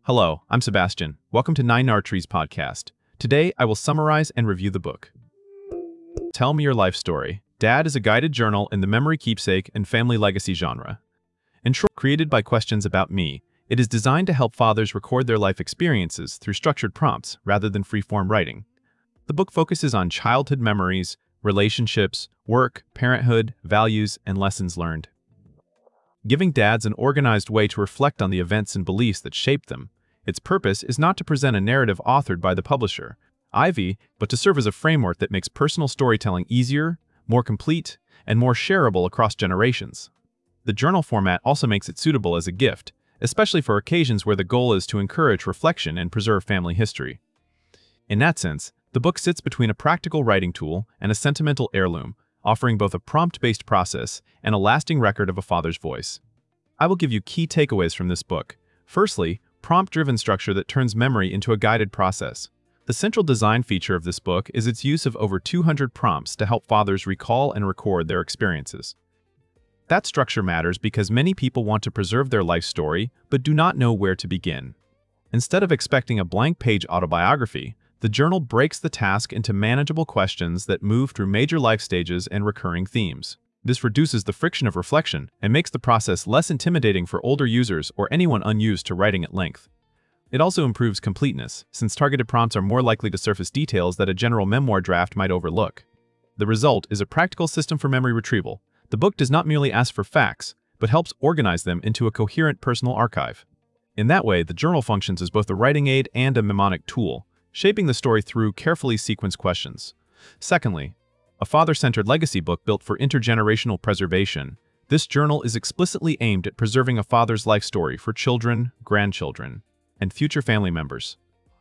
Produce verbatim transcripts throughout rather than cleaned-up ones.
Hello, I'm Sebastian. Welcome to Nine Archery's podcast. Today, I will summarize and review the book. Tell Me Your Life Story. Dad is a guided journal in the memory keepsake and family legacy genre. In short, created by Questions About Me, it is designed to help fathers record their life experiences through structured prompts rather than free-form writing. The book focuses on childhood memories, relationships, work, parenthood, values, and lessons learned, giving dads an organized way to reflect on the events and beliefs that shaped them. Its purpose is not to present a narrative authored by the publisher, Ivy, but to serve as a framework that makes personal storytelling easier, more complete, and more shareable across generations. The journal format also makes it suitable as a gift, especially for occasions where the goal is to encourage reflection and preserve family history. In that sense, the book sits between a practical writing tool and a sentimental heirloom, offering both a prompt-based process and a lasting record of a father's voice. I will give you key takeaways from this book. Firstly, prompt-driven structure that turns memory into a guided process. The central design feature of this book is its use of over two hundred prompts to help fathers recall and record their experiences. That structure matters because many people want to preserve their life story but do not know where to begin. Instead of expecting a blank-page autobiography, the journal breaks the task into manageable questions that move through major life stages and recurring themes. This reduces the friction of reflection and makes the process less intimidating for older users or anyone unused to writing at length. It also improves completeness, since targeted prompts are more likely to surface details that a general memoir draft might overlook. The result is a practical system for memory retrieval. The book does not merely ask for facts, but helps organize them into a coherent personal archive. In that way, the journal functions as both a writing aid and a mnemonic tool, shaping the story through carefully sequenced questions. Secondly, a father-centered legacy book built for intergenerational preservation, this journal is explicitly aimed at preserving a father's life story for children, grandchildren, and future family members.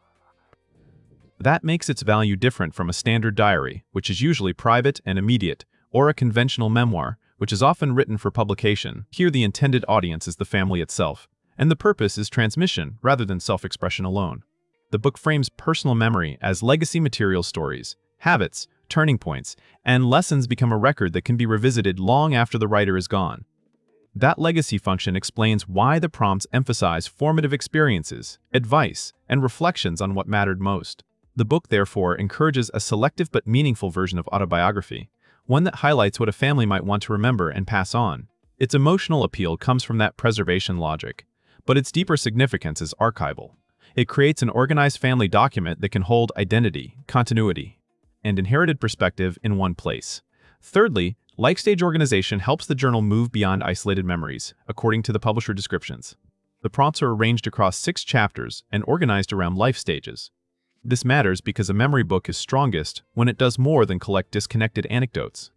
That makes its value different from a standard diary, which is usually private and immediate, or a conventional memoir, which is often written for publication. Here the intended audience is the family itself, and the purpose is transmission rather than self-expression alone. The book frames personal memory as legacy material stories, habits, turning points, and lessons become a record that can be revisited long after the writer is gone. That legacy function explains why the prompts emphasize formative experiences, advice, and reflections on what mattered most. The book, therefore, encourages a selective but meaningful version of autobiography, one that highlights what a family might want to remember and pass on. Its emotional appeal comes from that preservation logic, but its deeper significance is archival. It creates an organized family document that can hold identity, continuity, and inherited perspective in one place. Thirdly, Like-stage organization helps the journal move beyond isolated memories, according to the publisher descriptions. The prompts are arranged across six chapters and organized around life stages. This matters because a memory book is strongest when it does more than collect disconnected anecdotes.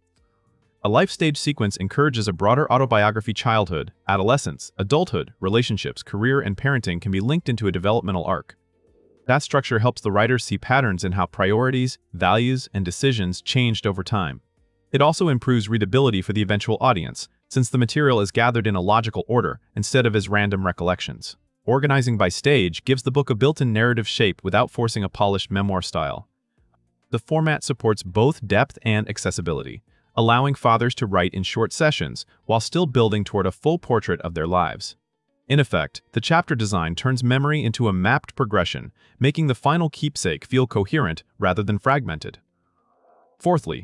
A life stage sequence encourages a broader autobiography. Childhood, adolescence, adulthood, relationships, career, and parenting can be linked into a developmental arc. That structure helps the writer see patterns in how priorities, values, and decisions changed over time. It also improves readability for the eventual audience, since the material is gathered in a logical order instead of as random recollections. Organizing by stage gives the book a built-in narrative shape without forcing a polished memoir style. The format supports both depth and accessibility, allowing fathers to write in short sessions while still building toward a full portrait of their lives. In effect, the chapter design turns memory into a mapped progression, making the final keepsake feel coherent rather than fragmented. Fourthly,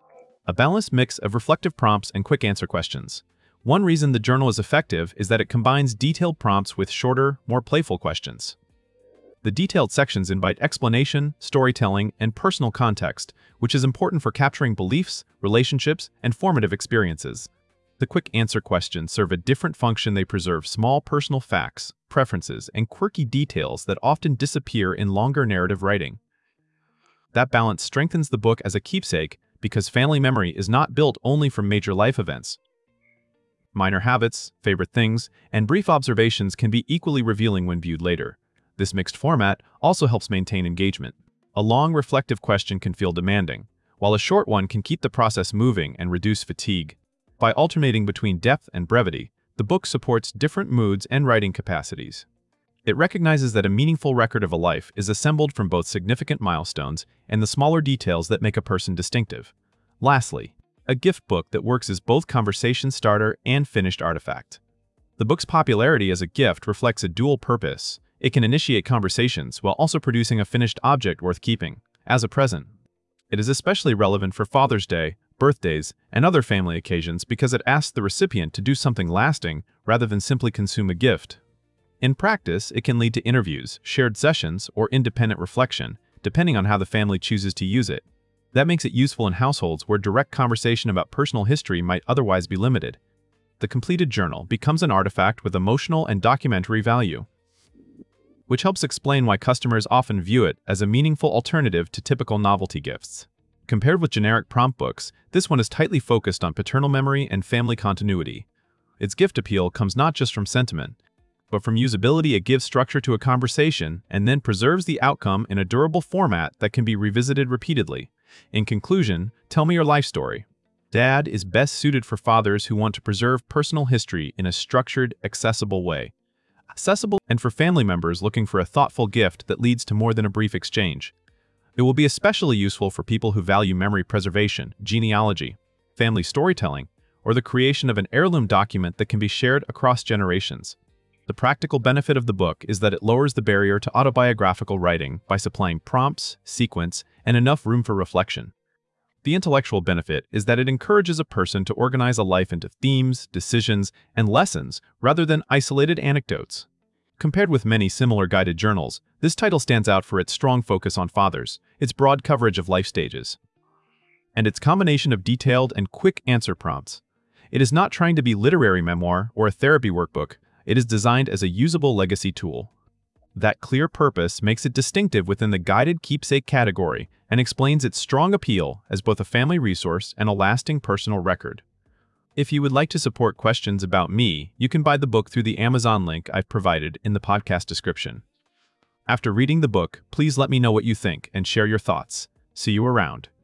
a balanced mix of reflective prompts and quick answer questions. One reason the journal is effective is that it combines detailed prompts with shorter, more playful questions. The detailed sections invite explanation, storytelling, and personal context, which is important for capturing beliefs, relationships, and formative experiences. The quick answer questions serve a different function. They preserve small personal facts, preferences, and quirky details that often disappear in longer narrative writing. That balance strengthens the book as a keepsake because family memory is not built only from major life events. Minor habits, favorite things, and brief observations can be equally revealing when viewed later. This mixed format also helps maintain engagement. A long, reflective question can feel demanding, while a short one can keep the process moving and reduce fatigue. By alternating between depth and brevity, the book supports different moods and writing capacities. It recognizes that a meaningful record of a life is assembled from both significant milestones and the smaller details that make a person distinctive. Lastly, a gift book that works as both conversation starter and finished artifact. The book's popularity as a gift reflects a dual purpose. It can initiate conversations while also producing a finished object worth keeping, as a present. It is especially relevant for Father's Day, birthdays, and other family occasions because it asks the recipient to do something lasting rather than simply consume a gift. In practice, it can lead to interviews, shared sessions, or independent reflection, depending on how the family chooses to use it. That makes it useful in households where direct conversation about personal history might otherwise be limited. The completed journal becomes an artifact with emotional and documentary value, which helps explain why customers often view it as a meaningful alternative to typical novelty gifts. Compared with generic prompt books, this one is tightly focused on paternal memory and family continuity. Its gift appeal comes not just from sentiment, but from usability. It gives structure to a conversation and then preserves the outcome in a durable format that can be revisited repeatedly. In conclusion, Tell Me Your Life Story. Dad is best suited for fathers who want to preserve personal history in a structured, accessible way. Accessible and for family members looking for a thoughtful gift that leads to more than a brief exchange. It will be especially useful for people who value memory preservation, genealogy, family storytelling, or the creation of an heirloom document that can be shared across generations. The practical benefit of the book is that it lowers the barrier to autobiographical writing by supplying prompts, sequence, and enough room for reflection. The intellectual benefit is that it encourages a person to organize a life into themes, decisions, and lessons rather than isolated anecdotes. Compared with many similar guided journals, this title stands out for its strong focus on fathers, its broad coverage of life stages, and its combination of detailed and quick answer prompts. It is not trying to be literary memoir or a therapy workbook. It is designed as a usable legacy tool. That clear purpose makes it distinctive within the guided keepsake category and explains its strong appeal as both a family resource and a lasting personal record. If you would like to support Questions About Me, you can buy the book through the Amazon link I've provided in the podcast description. After reading the book, please let me know what you think and share your thoughts. See you around.